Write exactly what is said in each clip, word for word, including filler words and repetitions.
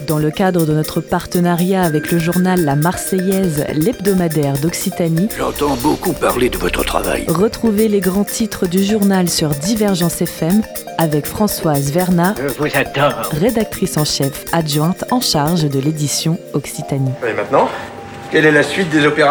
Dans le cadre de notre partenariat avec le journal La Marseillaise, l'hebdomadaire d'Occitanie, j'entends beaucoup parler de votre travail. Retrouvez les grands titres du journal sur Divergence F M avec Françoise Vernat, Je vous adore. rédactrice en chef adjointe en charge de l'édition Occitanie. Et maintenant, quelle est la suite des opérations ?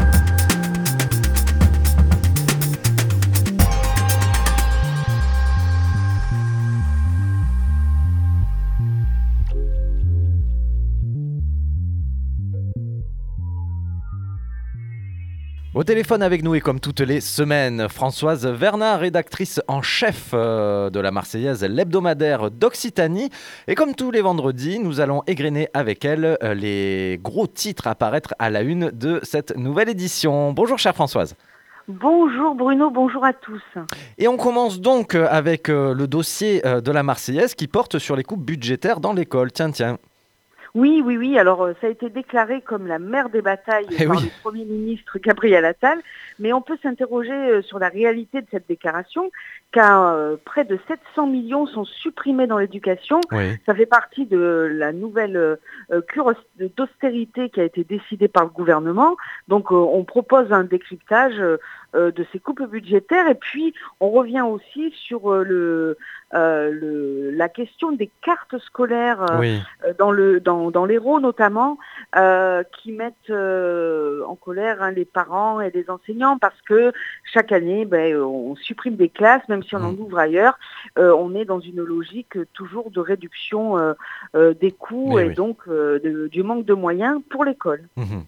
Au téléphone avec nous et comme toutes les semaines, Françoise Vernat, rédactrice en chef de la Marseillaise, l'hebdomadaire d'Occitanie. Et comme tous les vendredis, nous allons égrener avec elle les gros titres à apparaître à la une de cette nouvelle édition. Bonjour chère Françoise. Bonjour Bruno, bonjour à tous. Et on commence donc avec le dossier de la Marseillaise qui porte sur les coupes budgétaires dans l'école. Tiens, tiens. Oui, oui, oui. Alors, euh, ça a été déclaré comme la mère des batailles Eh par oui. le Premier ministre Gabriel Attal. Mais on peut s'interroger euh, sur la réalité de cette déclaration, car euh, près de sept cents millions sont supprimés dans l'éducation. Oui. Ça fait partie de la nouvelle euh, cure d'austérité qui a été décidée par le gouvernement. Donc, euh, on propose un décryptage euh, de ces coupes budgétaires. Et puis, on revient aussi sur euh, le, euh, le, la question des cartes scolaires euh, Oui. dans le dans, dans l'Hérault notamment, euh, qui mettent euh, en colère hein, les parents et les enseignants parce que chaque année, ben, on supprime des classes, même si on en ouvre ailleurs. Euh, on est dans une logique euh, toujours de réduction euh, euh, des coûts Mais et oui. donc euh, de- du manque de moyens pour l'école. Mhm.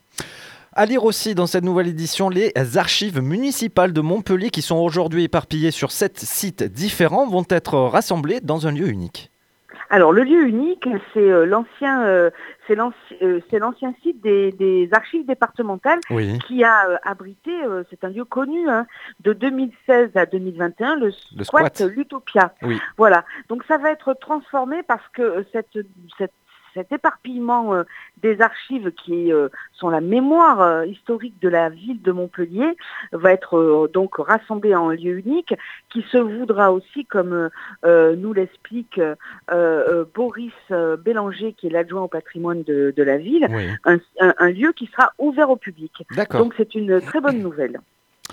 À lire aussi dans cette nouvelle édition les archives municipales de Montpellier qui sont aujourd'hui éparpillées sur sept sites différents vont être rassemblées dans un lieu unique. Alors le lieu unique, c'est euh, l'ancien, euh, c'est l'ancien, euh, c'est l'ancien site des, des archives départementales Oui. qui a euh, abrité, euh, c'est un lieu connu, hein, de deux mille seize à deux mille vingt et un, le, Le squat, squat. L'Utopia. Oui. Voilà, donc ça va être transformé parce que euh, cette, cette, cet éparpillement euh, des archives qui euh, sont la mémoire euh, historique de la ville de Montpellier va être euh, donc rassemblé en lieu unique qui se voudra aussi, comme euh, euh, nous l'explique euh, euh, Boris euh, Bélanger, qui est l'adjoint au patrimoine de, de la ville, Oui. un, un- un lieu qui sera ouvert au public. D'accord. Donc c'est une très bonne nouvelle.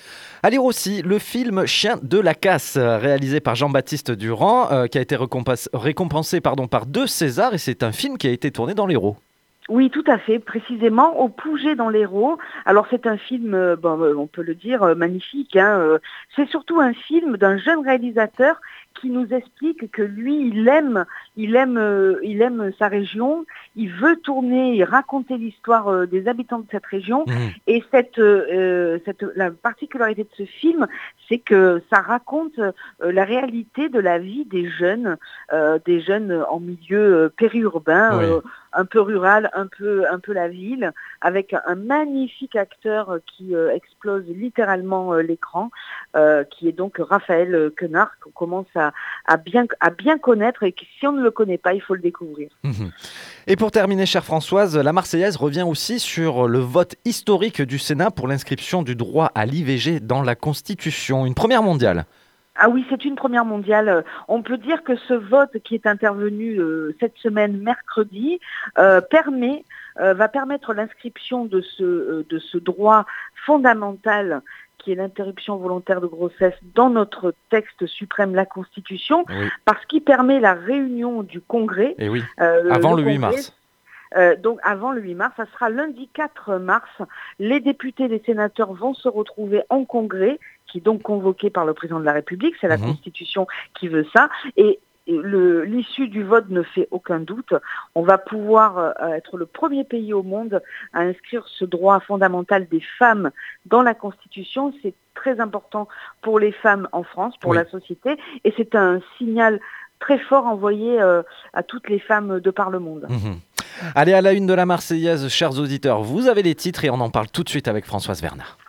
À lire aussi le film Chien de la casse, euh, réalisé par Jean-Baptiste Durand, euh, qui a été récompensé, récompensé pardon, par deux Césars, et c'est un film qui a été tourné dans l'Hérault. Oui, tout à fait, précisément au Pouget dans l'Hérault. Alors c'est un film, euh, bon, euh, on peut le dire, euh, magnifique. Hein, euh, c'est surtout un film d'un jeune réalisateur qui nous explique que lui, il aime, il aime, euh, il aime sa région. Il veut tourner et raconter l'histoire euh, des habitants de cette région. Mhm. Et cette, euh, cette, la particularité de ce film, c'est que ça raconte euh, la réalité de la vie des jeunes, euh, des jeunes en milieu euh, périurbain, Oui. euh, un peu rural, un peu, un peu la ville, avec un magnifique acteur euh, qui euh, explose littéralement euh, l'écran, euh, qui est donc Raphaël Quenard, qu'on commence à, à, bien, à bien connaître et que si on ne le connaît pas, il faut le découvrir. Mhm. Et pour terminer, chère Françoise, la Marseillaise revient aussi sur le vote historique du Sénat pour l'inscription du droit à l'I V G dans la Constitution, une première mondiale. Ah oui, c'est une première mondiale. On peut dire que ce vote qui est intervenu euh, cette semaine, mercredi, euh, permet, euh, va permettre l'inscription de ce, euh, de ce droit fondamental qui est l'interruption volontaire de grossesse dans notre texte suprême, la Constitution, Oui. parce qu'il permet la réunion du Congrès. Et oui, euh, avant le huit Congrès, mars. euh, donc avant le huit mars, ça sera lundi quatre mars. Les députés et les sénateurs vont se retrouver en Congrès, qui est donc convoqué par le président de la République. C'est la Mhm. Constitution qui veut ça. Et et le- l'issue du vote ne fait aucun doute. On va pouvoir euh, être le premier pays au monde à inscrire ce droit fondamental des femmes dans la Constitution. C'est très important pour les femmes en France, pour Oui. la société. Et c'est un signal très fort envoyé euh, à toutes les femmes de par le monde. Mhm. Allez, à la une de la Marseillaise, chers auditeurs, vous avez les titres et on en parle tout de suite avec Françoise Vernat.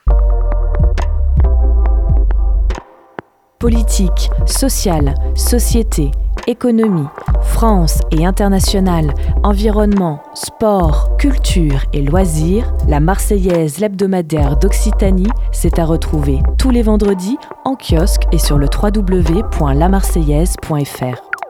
Politique, sociale, société, économie, France et internationale, environnement, sport, culture et loisirs, la Marseillaise, l'hebdomadaire d'Occitanie, c'est à retrouver tous les vendredis en kiosque et sur le w w w point la marseillaise point f r.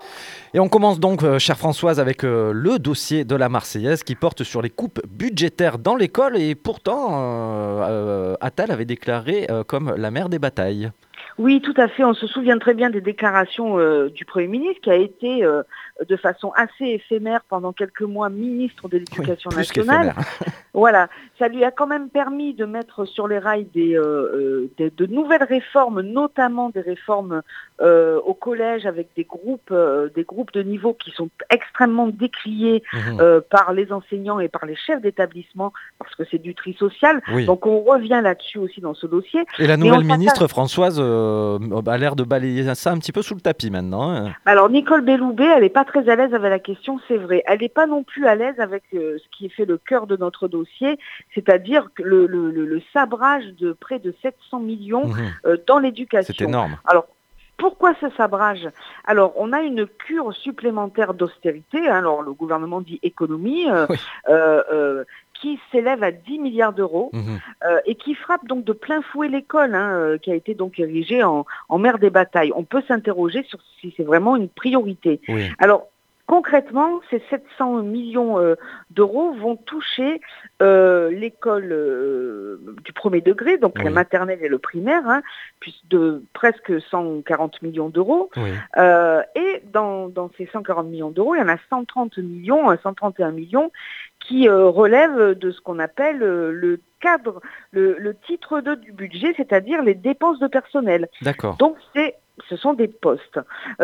Et on commence donc, euh, chère Françoise, avec euh, le dossier de la Marseillaise qui porte sur les coupes budgétaires dans l'école. Et pourtant, euh, euh, Attal avait déclaré euh, comme la mère des batailles. Oui, tout à fait. On se souvient très bien des déclarations euh, du Premier ministre qui a été euh, de façon assez éphémère pendant quelques mois ministre de l'Éducation Oui, plus nationale. qu'éphémère. Voilà, ça lui a quand même permis de mettre sur les rails des, euh, euh, des, de nouvelles réformes, notamment des réformes euh, au collège avec des groupes, euh, des groupes de niveau qui sont extrêmement décriés Mmh. euh, par les enseignants et par les chefs d'établissement parce que c'est du tri social. Oui. Donc on revient là-dessus aussi dans ce dossier. Et la Mais nouvelle on ministre, s'attache- Françoise, euh, a l'air de balayer ça un petit peu sous le tapis maintenant. hein. Alors Nicole Belloubet, elle n'est pas très à l'aise avec la question, c'est vrai. Elle n'est pas non plus à l'aise avec euh, ce qui fait le cœur de notre dossier, c'est-à-dire que le, le, le, le sabrage de près de sept cents millions Mmh. euh, dans l'éducation. C'est énorme. Alors, pourquoi ce sabrage? Alors, on a une cure supplémentaire d'austérité, hein, alors le gouvernement dit économie, euh, Oui. euh, euh, qui s'élève à dix milliards d'euros Mmh. euh, et qui frappe donc de plein fouet l'école, hein, euh, qui a été donc érigée en, en mère des batailles. On peut s'interroger sur si c'est vraiment une priorité. Oui. Alors, concrètement, ces sept cents millions euh, d'euros vont toucher euh, l'école euh, du premier degré, donc Oui. la maternelle et le primaire, hein, puis de presque cent quarante millions d'euros. Oui. Euh, et dans, dans ces cent quarante millions d'euros, il y en a cent trente millions, cent trente et un millions qui euh, relèvent de ce qu'on appelle euh, le cadre, le, le titre deux du budget, c'est-à-dire les dépenses de personnel. D'accord. Donc c'est ce sont des postes.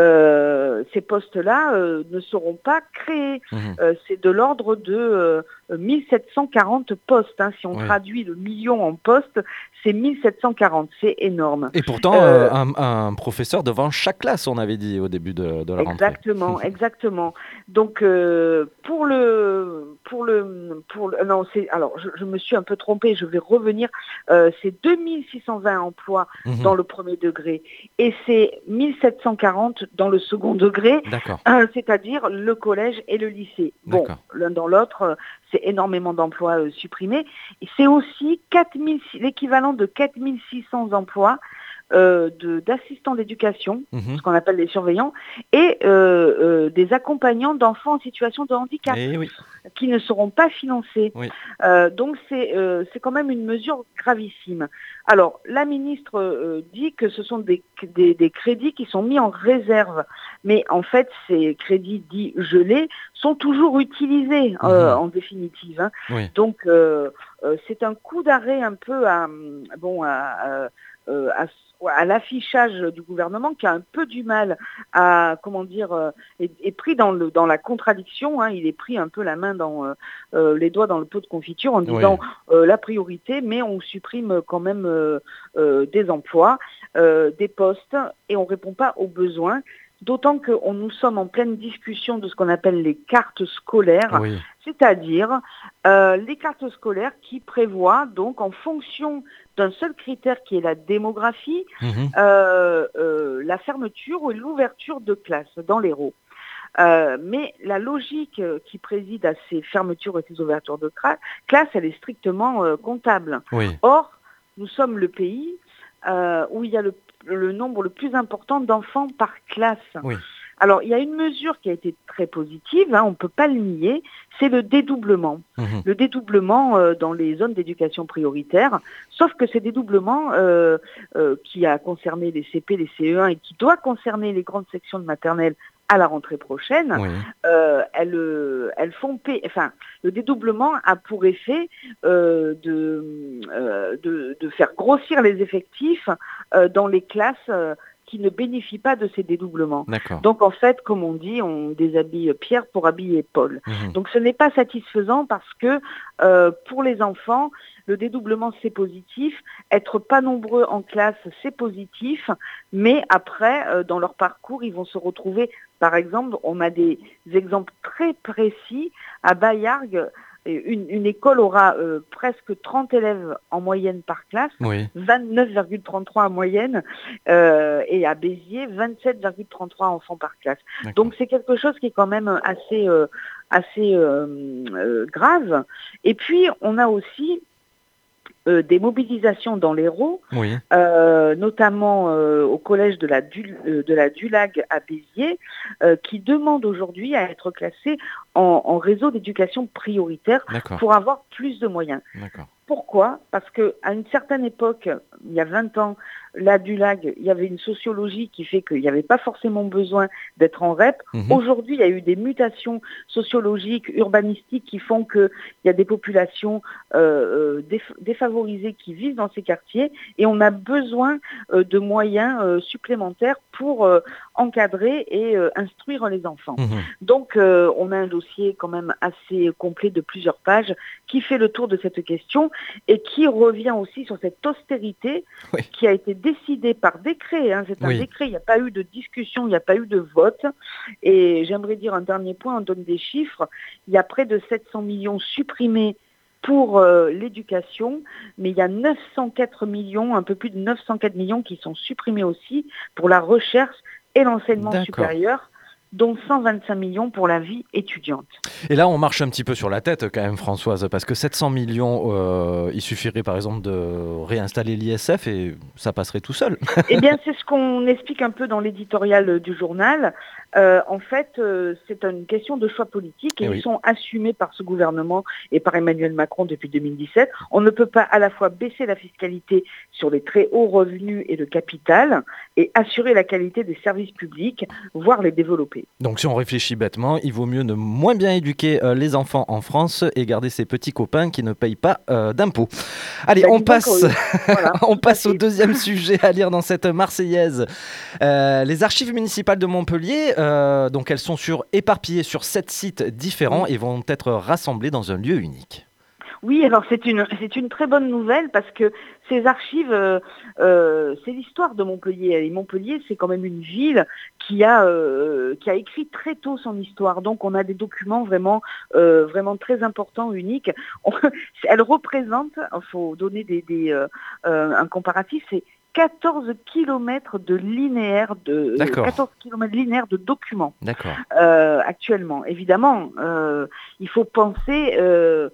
Euh, ces postes-là euh, ne seront pas créés. Mmh. Euh, c'est de l'ordre de euh, mille sept cent quarante postes. Hein. Si on Oui. traduit le million en postes, c'est mille sept cent quarante. C'est énorme. Et pourtant, Euh, euh, un, un professeur devant chaque classe, on avait dit au début de, de la rentrée. Exactement, exactement. Donc euh, pour le pour le pour le, non c'est alors je, je me suis un peu trompée, je vais revenir. Euh, c'est deux mille six cent vingt emplois Mmh. dans le premier degré et c'est mille sept cent quarante dans le second degré, D'accord. euh, c'est-à-dire le collège et le lycée. Bon, D'accord. l'un dans l'autre, euh, c'est énormément d'emplois euh, supprimés. Et c'est aussi quatre mille l'équivalent de quatre mille six cents emplois euh, de, d'assistants d'éducation, Mmh. ce qu'on appelle les surveillants, et euh, euh, des accompagnants d'enfants en situation de handicap Et oui. qui ne seront pas financés. Oui. Euh, donc c'est euh, c'est quand même une mesure gravissime. Alors la ministre euh, dit que ce sont des, des, des crédits qui sont mis en réserve, mais en fait ces crédits dits gelés sont toujours utilisés euh, Mhm. en définitive. Hein. Oui. Donc euh, euh, c'est un coup d'arrêt un peu à bon à, à, à, à l'affichage du gouvernement qui a un peu du mal à comment dire euh, est, est pris dans le dans la contradiction. Hein, il est pris un peu la main dans euh, euh, les doigts dans le pot de confiture en disant Oui. euh, la priorité, mais on supprime quand même euh, euh, des emplois, euh, des postes et on répond pas aux besoins. D'autant que on, nous sommes en pleine discussion de ce qu'on appelle les cartes scolaires, Oui. c'est-à-dire euh, les cartes scolaires qui prévoient donc en fonction d'un seul critère qui est la démographie, Mhm. euh, euh, la fermeture ou l'ouverture de classes dans l'Hérault. Euh, mais la logique qui préside à ces fermetures et ces ouvertures de cra- classes, elle est strictement euh, comptable. Oui. Or, nous sommes le pays euh, où il y a le, le nombre le plus important d'enfants par classe. Oui. Alors, il y a une mesure qui a été très positive, hein, on ne peut pas le nier, c'est le dédoublement. Mhm. Le dédoublement euh, dans les zones d'éducation prioritaire, sauf que ce dédoublement euh, euh, qui a concerné les C P, les C E un et qui doit concerner les grandes sections de maternelle à la rentrée prochaine, Oui. euh, elles, euh, elles font payer, enfin, le dédoublement a pour effet euh, de, euh, de, de faire grossir les effectifs euh, dans les classes euh, qui ne bénéficient pas de ces dédoublements. D'accord. Donc en fait, comme on dit, on déshabille Pierre pour habiller Paul. Mhm. Donc ce n'est pas satisfaisant parce que euh, pour les enfants, le dédoublement c'est positif, être pas nombreux en classe c'est positif, mais après euh, dans leur parcours ils vont se retrouver, par exemple, on a des exemples très précis à Bayargues. Une, une école aura euh, presque trente élèves en moyenne par classe, Oui. vingt-neuf virgule trente-trois en moyenne, euh, et à Béziers, vingt-sept virgule trente-trois enfants par classe. D'accord. Donc c'est quelque chose qui est quand même assez, euh, assez euh, euh, grave. Et puis on a aussi euh, des mobilisations dans l'Hérault, Oui. euh, notamment euh, au collège de la, du, euh, de la Dulague à Béziers, euh, qui demandent aujourd'hui à être classés en, en réseau d'éducation prioritaire D'accord. pour avoir plus de moyens. D'accord. Pourquoi ? Parce qu'à une certaine époque, il y a vingt ans, la Dulague, il y avait une sociologie qui fait qu'il n'y avait pas forcément besoin d'être en R E P. Mhm. Aujourd'hui, il y a eu des mutations sociologiques, urbanistiques qui font qu'il y a des populations euh, déf- défavorisées qui vivent dans ces quartiers et on a besoin euh, de moyens euh, supplémentaires pour euh, encadrer et euh, instruire les enfants. Mhm. Donc, euh, on a un dossier quand même assez complet de plusieurs pages qui fait le tour de cette question et qui revient aussi sur cette austérité Oui. qui a été décidée par décret. Hein, c'est un Oui. décret, il n'y a pas eu de discussion, il n'y a pas eu de vote. Et j'aimerais dire un dernier point, on donne des chiffres. Il y a près de sept cents millions supprimés pour euh, l'éducation, mais il y a neuf cent quatre millions, un peu plus de neuf cent quatre millions qui sont supprimés aussi pour la recherche et l'enseignement D'accord. supérieur, dont cent vingt-cinq millions pour la vie étudiante. Et là, on marche un petit peu sur la tête quand même, Françoise, parce que sept cents millions, euh, il suffirait par exemple de réinstaller l'I S F et ça passerait tout seul. Eh bien, c'est ce qu'on explique un peu dans l'éditorial du journal. Euh, en fait, euh, c'est une question de choix politique et Eh ils oui. sont assumés par ce gouvernement et par Emmanuel Macron depuis deux mille dix-sept. On ne peut pas à la fois baisser la fiscalité sur les très hauts revenus et le capital et assurer la qualité des services publics, voire les développer. Donc si on réfléchit bêtement, il vaut mieux ne moins bien éduquer euh, les enfants en France et garder ses petits copains qui ne payent pas euh, d'impôts. Allez, Bah, on dis donc, passe, euh, voilà, on tout à passe au fait. deuxième sujet à lire dans cette Marseillaise. Euh, les archives municipales de Montpellier, euh, donc elles sont sur, éparpillées sur sept sites différents et vont être rassemblées dans un lieu unique. Oui, alors c'est une c'est une très bonne nouvelle parce que ces archives, euh, euh, c'est l'histoire de Montpellier. Et Montpellier, c'est quand même une ville qui a euh, qui a écrit très tôt son histoire. Donc on a des documents vraiment euh, vraiment très importants, uniques. On, elle représente, il faut donner des, des euh, euh, un comparatif, c'est quatorze kilomètres de linéaire de D'accord. quatorze kilomètres linéaires de documents D'accord. euh, actuellement. Évidemment, euh, il faut penser euh,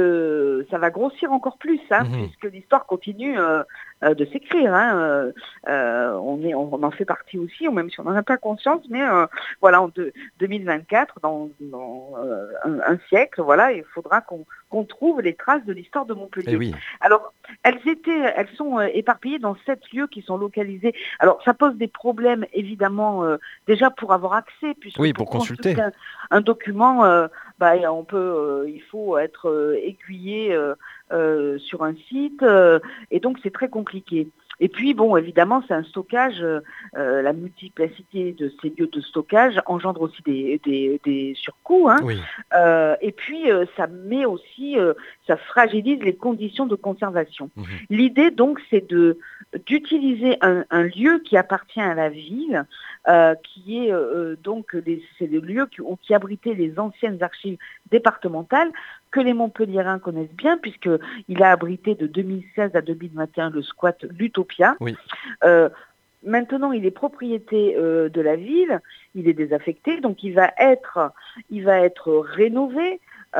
que ça va grossir encore plus, hein, Mhm. puisque l'histoire continue euh, euh, de s'écrire. Hein, euh, euh, on, est, on en fait partie aussi, même si on n'en a pas conscience, mais euh, voilà, en de, deux mille vingt-quatre, dans, dans euh, un, un siècle, voilà, il faudra qu'on qu'on trouve les traces de l'histoire de Montpellier. Eh oui. Alors, elles étaient, elles sont euh, éparpillées dans sept lieux qui sont localisés. Alors, ça pose des problèmes, évidemment, euh, déjà pour avoir accès, puisque Oui, pour consulter. un, un document, euh, bah, on peut, euh, il faut être euh, aiguillé euh, euh, sur un site, euh, et donc c'est très compliqué. Et puis, bon, évidemment, c'est un stockage, euh, la multiplicité de ces lieux de stockage engendre aussi des, des, des surcoûts. Hein. Oui. Euh, et puis, euh, ça met aussi, euh, ça fragilise les conditions de conservation. Mhm. L'idée, donc, c'est de d'utiliser un, un lieu qui appartient à la ville, euh, qui est euh, donc, des, c'est le lieu qui, qui abritait les anciennes archives départementales, que les Montpelliérains connaissent bien, puisqu'il a abrité de deux mille seize à deux mille vingt et un le squat L'Utopia. Oui. Euh, maintenant, il est propriété euh, de la ville, il est désaffecté, donc il va être, il va être rénové.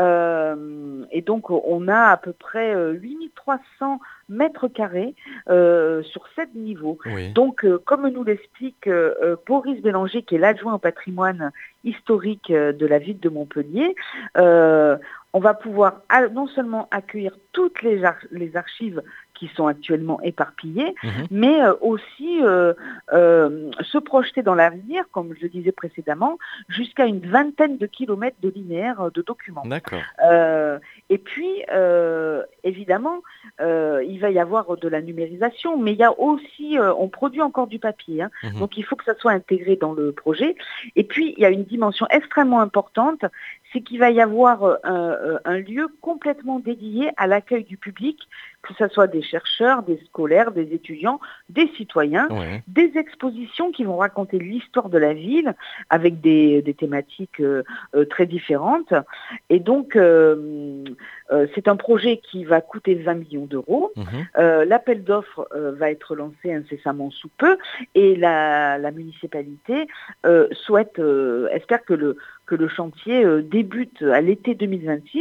Euh, et donc, on a à peu près euh, huit mille trois cents mètres carrés euh, sur sept niveaux. Oui. Donc, euh, comme nous l'explique euh, Boris Bélanger, qui est l'adjoint au patrimoine historique euh, de la ville de Montpellier, euh, on va pouvoir à, non seulement accueillir toutes les, ar- les archives qui sont actuellement éparpillées, Mhm. mais euh, aussi euh, euh, se projeter dans l'avenir, comme je le disais précédemment, jusqu'à une vingtaine de kilomètres de linéaires de documents. D'accord. Euh, et puis, euh, évidemment, euh, il va y avoir de la numérisation, mais il y a aussi, euh, on produit encore du papier, hein, Mhm. donc il faut que ça soit intégré dans le projet. Et puis, il y a une dimension extrêmement importante, c'est qu'il va y avoir euh, un, un lieu complètement dédié à l'accueil du public, que ce soit des chercheurs, des scolaires, des étudiants, des citoyens, Ouais. des expositions qui vont raconter l'histoire de la ville avec des, des thématiques euh, euh, très différentes. Et donc, euh, euh, c'est un projet qui va coûter vingt millions d'euros. Mhm. Euh, l'appel d'offres euh, va être lancé incessamment sous peu et la, la municipalité euh, souhaite, euh, espère que le, que le chantier euh, débute à l'été deux mille vingt-six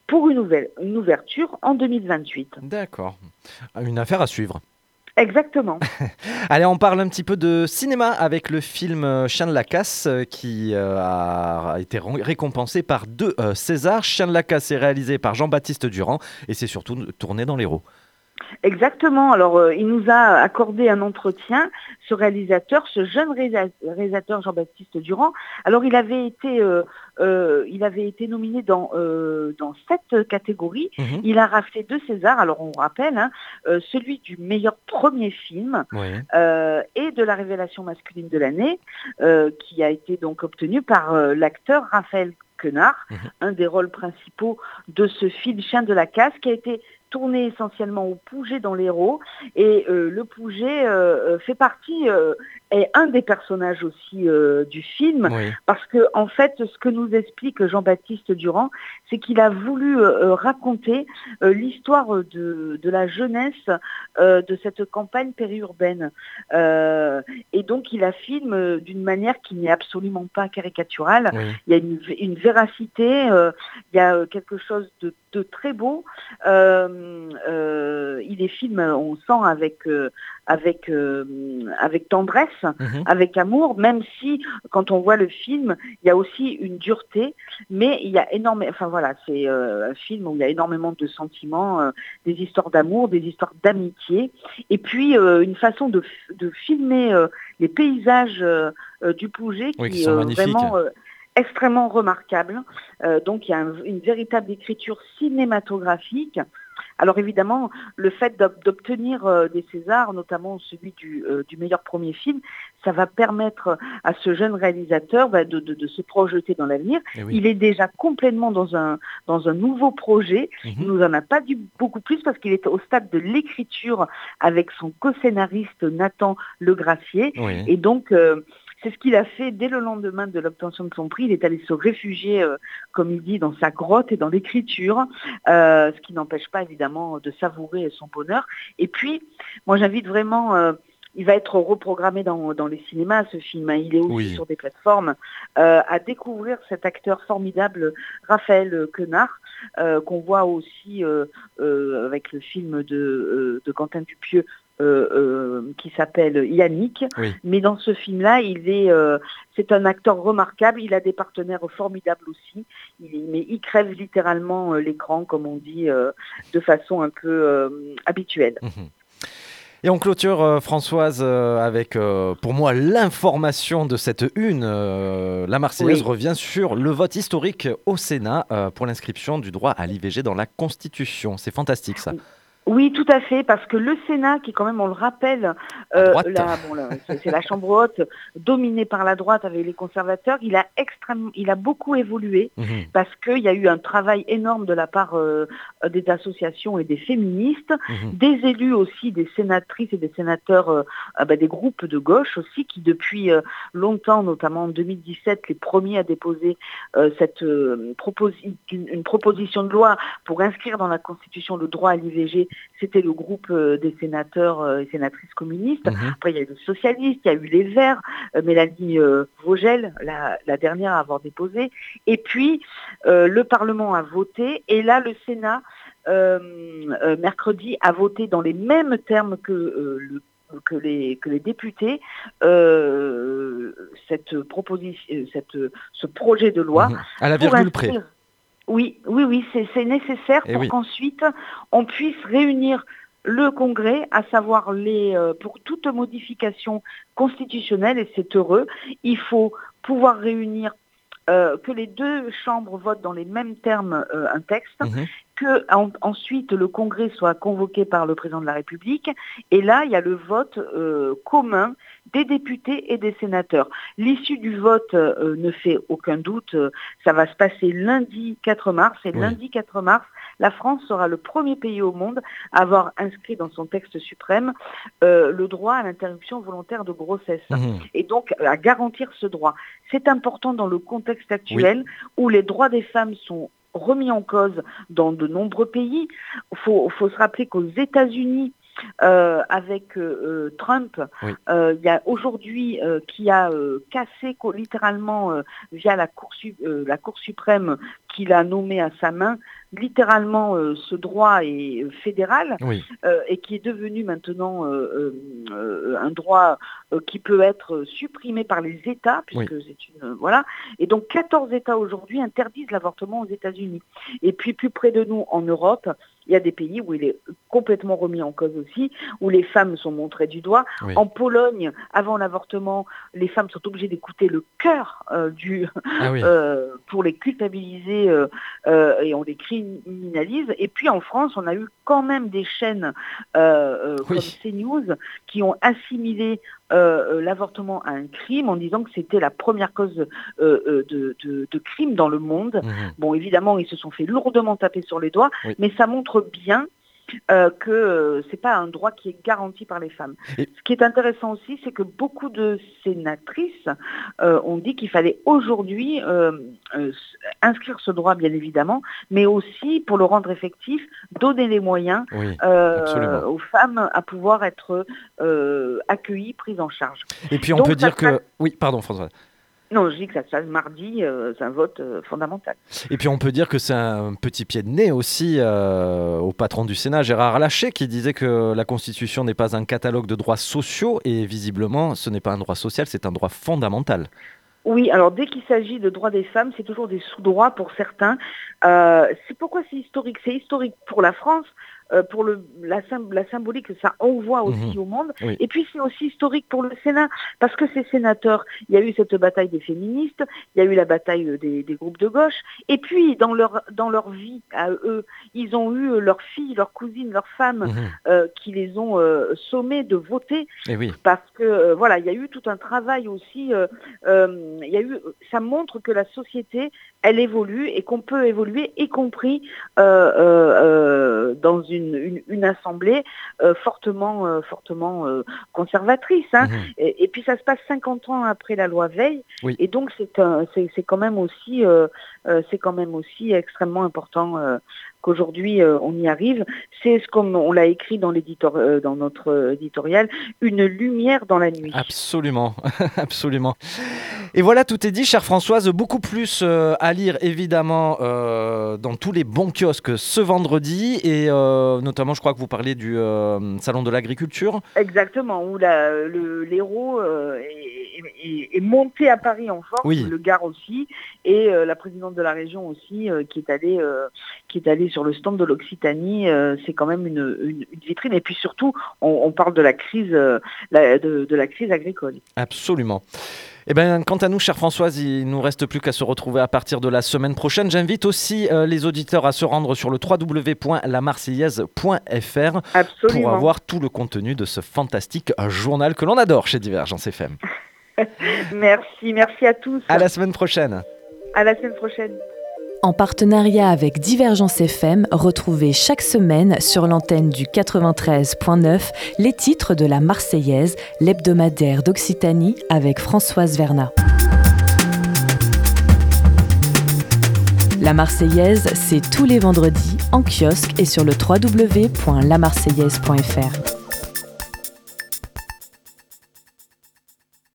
pour une, nouvelle, une ouverture en deux mille vingt-huit. D'accord. Une affaire à suivre. Exactement. Allez, on parle un petit peu de cinéma avec le film Chien de la Casse euh, qui euh, a été récompensé par deux euh, Césars. Chien de la Casse est réalisé par Jean-Baptiste Durand et c'est surtout tourné dans l'Hérault. Exactement. Alors, euh, il nous a accordé un entretien, ce réalisateur, ce jeune réa- réalisateur Jean-Baptiste Durand. Alors, il avait été, euh, euh, il avait été nominé dans, euh, dans sept catégories. Mmh. Il a raflé deux Césars. Alors, on rappelle, hein, euh, celui du meilleur premier film oui. euh, et de la révélation masculine de l'année, euh, qui a été donc obtenu par euh, l'acteur Raphaël Quenard, mmh. un des rôles principaux de ce film Chien de la Casse, qui a été tourné essentiellement au Pouget dans l'Hérault, et euh, le Pouget euh, fait partie, euh, est un des personnages aussi euh, du film, oui. parce que en fait, ce que nous explique Jean-Baptiste Durand, c'est qu'il a voulu euh, raconter euh, l'histoire de, de la jeunesse euh, de cette campagne périurbaine, euh, et donc il la filme d'une manière qui n'est absolument pas caricaturale. Oui. Il y a une, une véracité, euh, il y a quelque chose de, de très beau. Euh, Euh, il est filme, on sent avec euh, avec euh, avec tendresse, mmh. avec amour, même si quand on voit le film, il y a aussi une dureté, mais il y a énormément, enfin voilà, c'est euh, un film où il y a énormément de sentiments, euh, des histoires d'amour, des histoires d'amitié, et puis euh, une façon de, de filmer euh, les paysages euh, du Pouget oui, qui, qui sont euh, magnifiques. Vraiment, euh, extrêmement remarquable. Euh, donc il y a un, une véritable écriture cinématographique. Alors évidemment, le fait d'obtenir euh, des Césars, notamment celui du, euh, du meilleur premier film, ça va permettre à ce jeune réalisateur bah, de, de, de se projeter dans l'avenir. Oui. Il est déjà complètement dans un, dans un nouveau projet. Mmh. Il nous en a pas dit beaucoup plus parce qu'il est au stade de l'écriture avec son co-scénariste Nathan Legracier. Oui. Et donc... Euh, c'est ce qu'il a fait dès le lendemain de l'obtention de son prix. Il est allé se réfugier, euh, comme il dit, dans sa grotte et dans l'écriture, euh, ce qui n'empêche pas évidemment de savourer son bonheur. Et puis, moi j'invite vraiment... Euh, il va être reprogrammé dans, dans les cinémas, ce film. Hein. Il est aussi oui. sur des plateformes. Euh, à découvrir cet acteur formidable, Raphaël Quenard, euh, qu'on voit aussi euh, euh, avec le film de, euh, de Quentin Dupieux, Euh, euh, qui s'appelle Yannick, oui. mais dans ce film-là, il est, euh, c'est un acteur remarquable. Il a des partenaires formidables aussi. Il, mais il crève littéralement euh, l'écran, comme on dit, euh, de façon un peu euh, habituelle. Mmh. Et on clôture, euh, Françoise, euh, avec, euh, pour moi, l'information de cette une. Euh, la Marseillaise oui. revient sur le vote historique au Sénat euh, pour l'inscription du droit à l'I V G dans la Constitution. C'est fantastique, ça. Oui, tout à fait, parce que le Sénat, qui quand même, on le rappelle, euh, la, bon, là, c'est, c'est la chambre haute dominée par la droite avec les conservateurs, il a extrêmement, il a beaucoup évolué mmh. parce qu'il y a eu un travail énorme de la part euh, des associations et des féministes, mmh. des élus aussi, des sénatrices et des sénateurs, euh, bah, des groupes de gauche aussi, qui depuis euh, longtemps, notamment en deux mille dix-sept, les premiers à déposer euh, cette euh, proposi- une, une proposition de loi pour inscrire dans la Constitution le droit à l'I V G. C'était le groupe euh, des sénateurs euh, et sénatrices communistes. Mmh. Après, il y a eu les socialistes, il y a eu les Verts, euh, Mélanie euh, Vogel, la, la dernière à avoir déposé. Et puis, euh, le Parlement a voté. Et là, le Sénat, euh, euh, mercredi, a voté dans les mêmes termes que euh, le Que les, que les députés, euh, cette proposition, cette, ce projet de loi... Mmh. À la virgule près. Oui, oui, oui, c'est, c'est nécessaire Et pour oui. qu'ensuite on puisse réunir le Congrès, à savoir les, euh, pour toute modification constitutionnelle, et c'est heureux, il faut pouvoir réunir euh, que les deux chambres votent dans les mêmes termes euh, un texte, mmh. que en, ensuite le Congrès soit convoqué par le président de la République, et là il y a le vote euh, commun des députés et des sénateurs. L'issue du vote euh, ne fait aucun doute, euh, ça va se passer lundi quatre mars, et oui. lundi quatre mars, la France sera le premier pays au monde à avoir inscrit dans son texte suprême euh, le droit à l'interruption volontaire de grossesse, mmh. et donc à garantir ce droit. C'est important dans le contexte actuel oui. où les droits des femmes sont remis en cause dans de nombreux pays. Il faut, faut se rappeler qu'aux États-Unis, Euh, avec euh, Trump, il oui. euh, y a aujourd'hui euh, qui a euh, cassé littéralement euh, via la Cour, su- euh, la Cour suprême qu'il a nommé à sa main. Littéralement, euh, ce droit est euh, fédéral Oui. euh, et qui est devenu maintenant euh, euh, un droit euh, qui peut être supprimé par les États, puisque oui. c'est une euh, voilà. Et donc quatorze États aujourd'hui interdisent l'avortement aux États-Unis. Et puis plus près de nous, en Europe, il y a des pays où il est complètement remis en cause aussi, où les femmes sont montrées du doigt. Oui. En Pologne, avant l'avortement, les femmes sont obligées d'écouter le cœur euh, du ah oui. euh, pour les culpabiliser euh, euh, et on les criminalise. Et puis en France, on a eu quand même des chaînes euh, euh, oui. comme CNews qui ont assimilé euh, l'avortement à un crime en disant que c'était la première cause euh, de, de, de crime dans le monde. Mmh. Bon, évidemment, ils se sont fait lourdement taper sur les doigts, oui. mais ça montre bien euh, que euh, c'est pas un droit qui est garanti par les femmes. Et... Ce qui est intéressant aussi, c'est que beaucoup de sénatrices euh, ont dit qu'il fallait aujourd'hui euh, euh, inscrire ce droit, bien évidemment, mais aussi, pour le rendre effectif, donner les moyens oui, euh, aux femmes à pouvoir être euh, accueillies, prises en charge. Et puis on Donc, peut dire que... Passe... Oui, pardon François. Non, je dis que ça se passe mardi, euh, c'est un vote euh, fondamental. Et puis on peut dire que c'est un petit pied de nez aussi euh, au patron du Sénat, Gérard Larcher, qui disait que la Constitution n'est pas un catalogue de droits sociaux, et visiblement ce n'est pas un droit social, c'est un droit fondamental. Oui, alors dès qu'il s'agit de droits des femmes, c'est toujours des sous-droits pour certains. Euh, c'est pourquoi c'est historique. C'est historique pour la France, euh, pour le, la, la symbolique que ça envoie aussi mmh. au monde. Oui. Et puis c'est aussi historique pour le Sénat, parce que ces sénateurs, il y a eu cette bataille des féministes, il y a eu la bataille des, des groupes de gauche, et puis dans leur, dans leur vie à eux, ils ont eu leurs filles, leurs cousines, leurs femmes mmh. euh, qui les ont euh, sommés de voter, et oui. parce que euh, voilà, il y a eu tout un travail aussi. Euh, euh, il y a eu, ça montre que la société, elle évolue et qu'on peut évoluer, y compris euh, euh, dans une, une, une assemblée euh, fortement, euh, fortement euh, conservatrice. Hein. Mmh. Et, et puis ça se passe cinquante ans après la loi Veil, oui. et donc c'est, un, c'est, c'est quand même aussi, euh, euh, c'est quand même aussi extrêmement important. Euh, qu'aujourd'hui euh, on y arrive, c'est ce comme on l'a écrit dans, l'éditor, euh, dans notre éditorial, une lumière dans la nuit. Absolument, absolument. Et voilà, tout est dit, chère Françoise, beaucoup plus euh, à lire évidemment euh, dans tous les bons kiosques ce vendredi, et euh, notamment je crois que vous parlez du euh, Salon de l'Agriculture. Exactement, où la, le, l'Hérault euh, est, est, est monté à Paris en force, oui. le Gard aussi, et euh, la présidente de la région aussi euh, qui est allée euh, qui est allée sur le stand de l'Occitanie, euh, c'est quand même une, une, une vitrine. Et puis surtout, on, on parle de la crise, euh, la, de, de la crise agricole. Absolument. Eh bien, quant à nous, chère Françoise, il ne nous reste plus qu'à se retrouver à partir de la semaine prochaine. J'invite aussi euh, les auditeurs à se rendre sur le w w w point la marseillaise point f r Absolument. Pour avoir tout le contenu de ce fantastique journal que l'on adore chez Divergence F M. Merci, merci à tous. À la semaine prochaine. À la semaine prochaine. En partenariat avec Divergence F M, retrouvez chaque semaine sur l'antenne du quatre-vingt-treize neuf les titres de la Marseillaise, l'hebdomadaire d'Occitanie avec Françoise Vernat. La Marseillaise, c'est tous les vendredis en kiosque et sur le w w w point la marseillaise point f r.